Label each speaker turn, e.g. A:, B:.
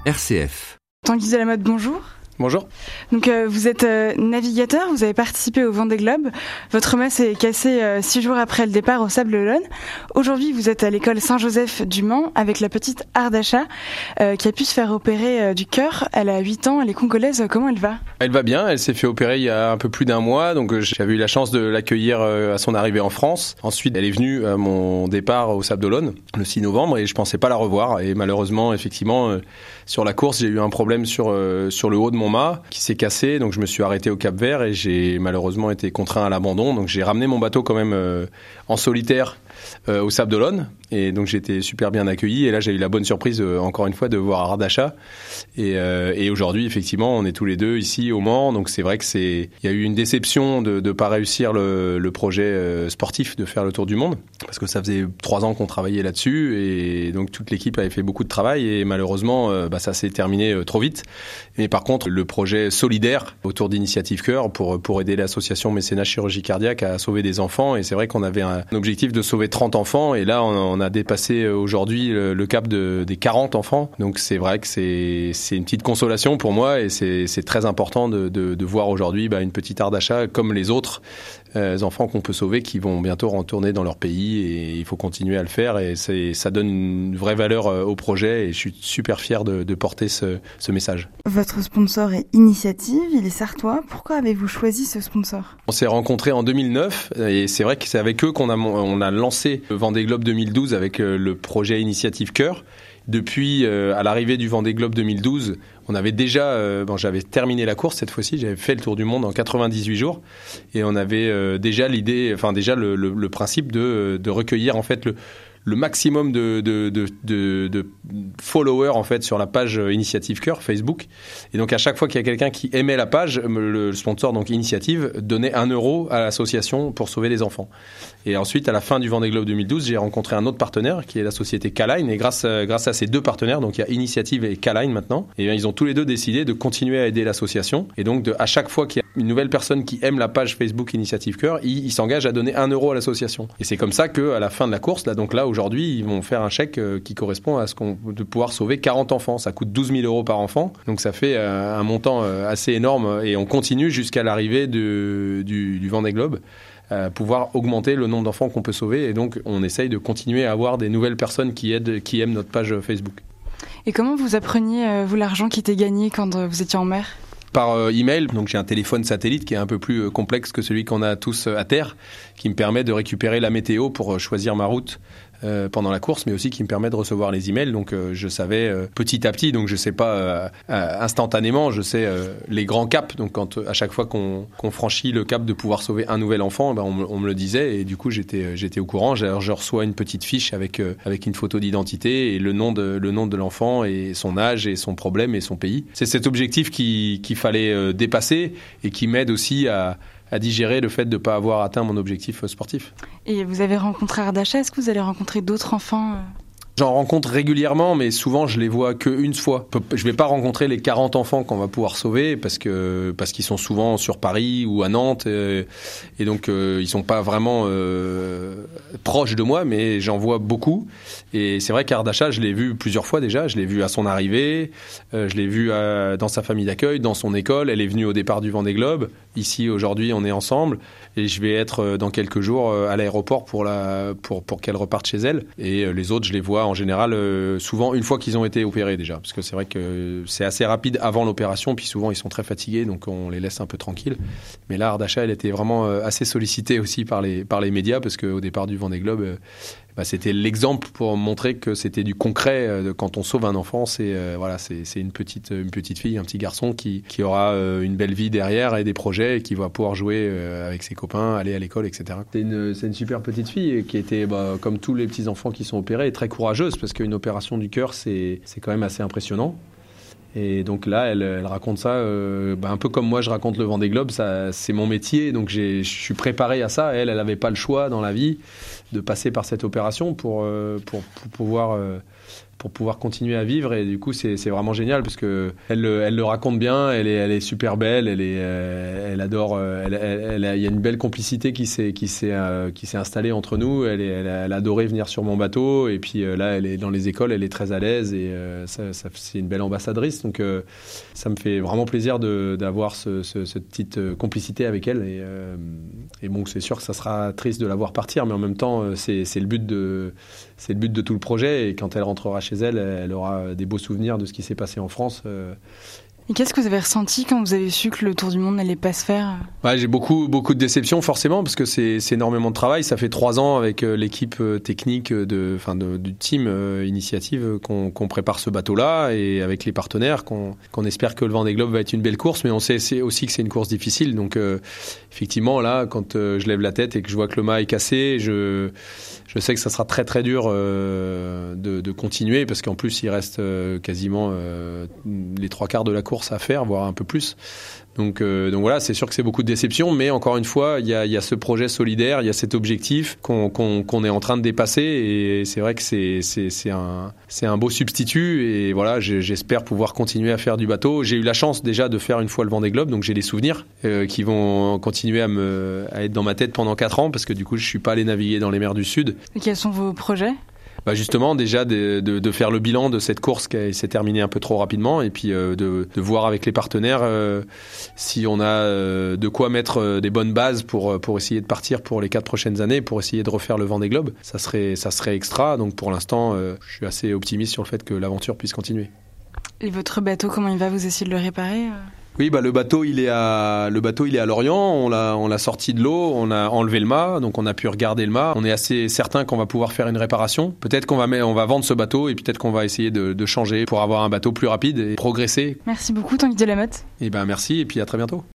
A: RCF.
B: Tanguy Delamotte, bonjour.
C: Bonjour.
B: Donc vous êtes navigateur, vous avez participé au Vendée Globe. Votre mât s'est cassé 6 jours après le départ au Sables-d'Olonne. Aujourd'hui, vous êtes à l'école Saint-Joseph du Mans avec la petite Ardasha qui a pu se faire opérer du cœur. Elle a 8 ans, elle est congolaise. Comment elle va ?
C: Elle va bien, elle s'est fait opérer il y a un peu plus d'un mois, donc j'avais eu la chance de l'accueillir à son arrivée en France. Ensuite, elle est venue à mon départ au Sables-d'Olonne le 6 novembre et je pensais pas la revoir. Et malheureusement, effectivement, sur la course, j'ai eu un problème sur le haut de mon mât qui s'est cassé, donc je me suis arrêté au Cap-Vert et j'ai malheureusement été contraint à l'abandon. Donc j'ai ramené mon bateau quand même en solitaire au Sables-d'Olonne et donc j'ai été super bien accueilli et là j'ai eu la bonne surprise encore une fois de voir Ardasha et aujourd'hui effectivement on est tous les deux ici au Mans, donc c'est vrai que il y a eu une déception de pas réussir le projet sportif de faire le tour du monde parce que ça faisait 3 ans qu'on travaillait là-dessus et donc toute l'équipe avait fait beaucoup de travail et malheureusement ça s'est terminé trop vite. Mais par contre le projet solidaire autour d'Initiative Cœur pour aider l'association Mécénat Chirurgie Cardiaque à sauver des enfants, et c'est vrai qu'on avait un objectif de sauver 30 enfants et là on a dépassé aujourd'hui le cap des 40 enfants, donc c'est vrai que c'est une petite consolation pour moi et c'est très important de voir aujourd'hui une petite Ardasha comme les autres enfants qu'on peut sauver qui vont bientôt retourner dans leur pays et il faut continuer à le faire et ça donne une vraie valeur au projet et je suis super fier de porter ce message.
B: Votre sponsor est Initiative, il est sartois. Pourquoi avez-vous choisi ce sponsor ?
C: On s'est rencontrés en 2009 et c'est vrai que c'est avec eux qu'on a lancé le Vendée Globe 2012 avec le projet Initiative Cœur. Depuis à l'arrivée du Vendée Globe 2012, on avait déjà, j'avais terminé la course cette fois-ci, j'avais fait le tour du monde en 98 jours et on avait déjà l'idée, le principe de recueillir en fait le maximum de followers en fait sur la page Initiative Cœur Facebook. Et donc à chaque fois qu'il y a quelqu'un qui aimait la page, le sponsor donc Initiative donnait 1 euro à l'association pour sauver les enfants. Et ensuite à la fin du Vendée Globe 2012, j'ai rencontré un autre partenaire qui est la société K-Line et grâce à ces 2 partenaires, donc il y a Initiative et K-Line maintenant, et ils ont tous les 2 décidé de continuer à aider l'association. Et donc à chaque fois qu'il y a une nouvelle personne qui aime la page Facebook Initiative Cœur, ils s'engagent à donner 1 euro à l'association. Et c'est comme ça qu'à la fin de la course, aujourd'hui, ils vont faire un chèque qui correspond à de pouvoir sauver 40 enfants. Ça coûte 12 000 euros par enfant, donc ça fait un montant assez énorme et on continue jusqu'à l'arrivée du Vendée Globe. Pouvoir augmenter le nombre d'enfants qu'on peut sauver et donc on essaye de continuer à avoir des nouvelles personnes qui aiment notre page Facebook.
B: Et comment vous appreniez vous l'argent qui était gagné quand vous étiez en mer ?
C: Par email, donc j'ai un téléphone satellite qui est un peu plus complexe que celui qu'on a tous à terre, qui me permet de récupérer la météo pour choisir ma route pendant la course, mais aussi qui me permet de recevoir les emails. Donc je savais petit à petit, donc je sais pas instantanément, je sais les grands caps. Donc à chaque fois qu'on franchit le cap de pouvoir sauver un nouvel enfant, on me le disait et du coup j'étais au courant. Alors je reçois une petite fiche avec une photo d'identité et le nom de l'enfant et son âge et son problème et son pays. C'est cet objectif qu'il fallait dépasser et qui m'aide aussi à digérer le fait de ne pas avoir atteint mon objectif sportif.
B: Et vous avez rencontré Ardasha, est-ce que vous allez rencontrer d'autres enfants
C: J'en rencontre régulièrement, mais souvent je les vois qu'une fois. Je vais pas rencontrer les 40 enfants qu'on va pouvoir sauver parce qu'ils sont souvent sur Paris ou à Nantes et donc ils sont pas vraiment proches de moi, mais j'en vois beaucoup. Et c'est vrai qu'Ardasha, je l'ai vu plusieurs fois déjà. Je l'ai vu à son arrivée, je l'ai vu dans sa famille d'accueil, dans son école. Elle est venue au départ du Vendée Globe. Ici aujourd'hui, on est ensemble et je vais être dans quelques jours à l'aéroport pour qu'elle reparte chez elle. Et les autres, je les vois en général souvent une fois qu'ils ont été opérés déjà, parce que c'est vrai que c'est assez rapide avant l'opération, puis souvent ils sont très fatigués, donc on les laisse un peu tranquilles. Mais là, Ardasha, elle était vraiment assez sollicitée aussi par les médias, parce qu'au départ du Vendée Globe, c'était l'exemple pour montrer que c'était du concret. Quand on sauve un enfant, c'est une petite fille, un petit garçon qui aura une belle vie derrière et des projets et qui va pouvoir jouer avec ses copains, aller à l'école, etc. C'est une super petite fille qui était, comme tous les petits enfants qui sont opérés, très courageuse, parce qu'une opération du cœur, c'est quand même assez impressionnant. Et donc là, elle raconte ça un peu comme moi je raconte le Vendée Globe, ça, c'est mon métier, donc je suis préparé à ça. Elle n'avait pas le choix dans la vie de passer par cette opération pour pouvoir pour pouvoir continuer à vivre. Et du coup, c'est vraiment génial parce que elle le raconte bien. Elle est super belle. Elle adore. Il y a une belle complicité qui s'est installée entre nous. Elle adorait venir sur mon bateau. Et puis là, elle est dans les écoles. Elle est très à l'aise et c'est une belle ambassadrice. Donc ça me fait vraiment plaisir d'avoir cette petite complicité avec elle. Et bon, c'est sûr que ça sera triste de la voir partir, mais en même temps, c'est le but de tout le projet. Et quand elle rentrera chez elle, elle aura des beaux souvenirs de ce qui s'est passé en France.
B: Et qu'est-ce que vous avez ressenti quand vous avez su que le Tour du Monde n'allait pas se faire ?
C: Ouais, j'ai beaucoup de déception forcément parce que c'est énormément de travail. Ça fait 3 ans avec l'équipe technique du team Initiative qu'on prépare ce bateau-là et avec les partenaires qu'on espère que le Vendée Globe va être une belle course, mais on sait aussi que c'est une course difficile. Donc effectivement là, quand je lève la tête et que je vois que le mât est cassé, je sais que ça sera très très dur de continuer parce qu'en plus il reste quasiment les 3/4 de la course à faire, voire un peu plus. Donc voilà, c'est sûr que c'est beaucoup de déception, mais encore une fois, il y a ce projet solidaire, il y a cet objectif qu'on est en train de dépasser, et c'est vrai que c'est un beau substitut, et voilà, j'espère pouvoir continuer à faire du bateau. J'ai eu la chance déjà de faire une fois le Vendée Globe, donc j'ai des souvenirs qui vont continuer à être dans ma tête pendant 4 ans, parce que du coup, je suis pas allé naviguer dans les mers du Sud.
B: Et quels sont vos projets ?
C: Justement, déjà de faire le bilan de cette course qui s'est terminée un peu trop rapidement, et puis de voir avec les partenaires si on a de quoi mettre des bonnes bases pour essayer de partir pour les 4 prochaines années, pour essayer de refaire le Vendée Globe. Ça serait extra. Donc pour l'instant, je suis assez optimiste sur le fait que l'aventure puisse continuer.
B: Et votre bateau, comment il va ? Vous essayez de le réparer ?
C: Oui, le bateau il est à Lorient. On l'a sorti de l'eau, on a enlevé le mât, donc on a pu regarder le mât. On est assez certain qu'on va pouvoir faire une réparation. Peut-être qu'on va vendre ce bateau, et peut-être qu'on va essayer de changer pour avoir un bateau plus rapide et progresser.
B: Merci beaucoup, Tanguy Delamotte.
C: Merci, et puis à très bientôt.